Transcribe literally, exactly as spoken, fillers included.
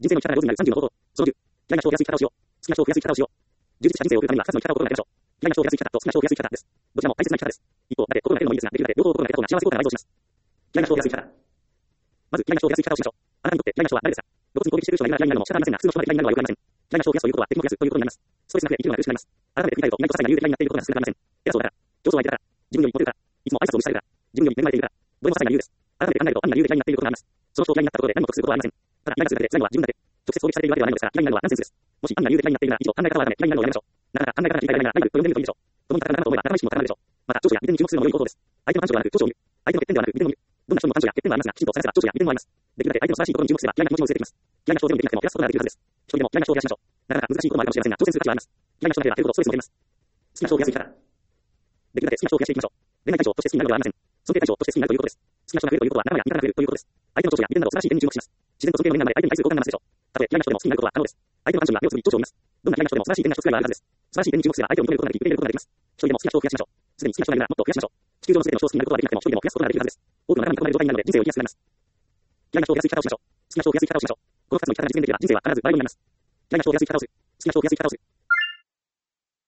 人生の生き方が上手になるさんじゅうの方法。そのじゅう。嫌いな人を増やす生き方をしよう。好きな人を増やす生き方をしよう。充実した人生を送るためにはふたつの生き方を心がけましょう。嫌いな人を増やす生き方と好きな人を増やす生き方です。どちらも大切な生き方です。一方、だけ心がけるのもいいですが、できるだけ両方を心がけた方が幸せ効果が倍増します。嫌いな人を増やす生き方。まず、嫌いな人を増やす生き方をしましょう。あなたにとって嫌いな人は誰ですか？露骨に攻撃してくる人がいるなら嫌いなのも仕方ありませんが、普通の人まで嫌いになるのはよくありません。嫌いな人を増やすということは敵も増やすということになります。ストレスなく生きるのが苦しくなります。改めて振り返ると、意外と些細な理由で嫌いになっていることが少なくありません。偉そうだから、上手を相手だから、自分よりモテるから、いつも挨拶を無視されるから、自分より恵まれているから、どれも些細な理由です。改めて考えると、安易な理由で嫌いになっていることがあります。その人を嫌いになったことで何も得することはありません。ただ、嫌いがするだけで辛いのは自分だけ。直接攻撃されているわけではないのですから、嫌いになるのはナンセンスです。もし安易な理由で嫌いになっているなら、一度考え方を改め、嫌いになるのをやめましょう。なかなか考え方が聞いたら嫌いなら、ライバルと呼んでみるといいでしょう。共に戦う仲間と思えば、仲間意識も高まるでしょう。また、長所や利点に注目するのも良い行動です。相手の短所ではなく、長所を見る。相手の欠点ではなく、利点を見る。どんな人にも短所や欠点はありますが、きちんと探せば長所や利点もあります。できるだけ相手の素晴らしいところに注目すれば、嫌いな気持ちも薄れてきます。嫌いな人でもできなくても減らすことができるはずです。一人でも嫌いな人を増やしましょう。なかなか難しいこともあるかもしれませんが、挑戦する価値はあります。嫌いな人だけでは減るほどストレスも出ます。好きな人を増やす生き方。できるだけ好きな人を増やしていきましょう。恋愛対象として好きになるのではありません。尊敬対象として好きになるということです。好きな人が増えるということは仲間や味方が増えるということです。相手の長所や利点など素晴らしい点に注目します。自然と尊敬の念なので相手に対する好感が増すでしょう。たとえ嫌いな人でも好きになることは可能です。相手の短所には目をつぶり長所を見ます。どんな嫌いな人でも素晴らしい点が一つくらいはあるはずです。素晴らしい点に注目すれば相手を認めることができ、受け入れることができます。一人でも好きな人を増やしましょう。すでに好きな人がいるならもっと増やしましょう。地球上の全ての人を好きになることができなくても一人でも増やすことができるはずです。多くの仲間に囲まれる状態になるので人生を生きやすくなります。嫌いな人を増やす生き方をしましょう。好きな人を増やす生き方をしましょう。このふたつの生き方が実現できれば人生は必ず倍になります。嫌いな人を増やす生き方をする。好きな人を増やす生き方をする。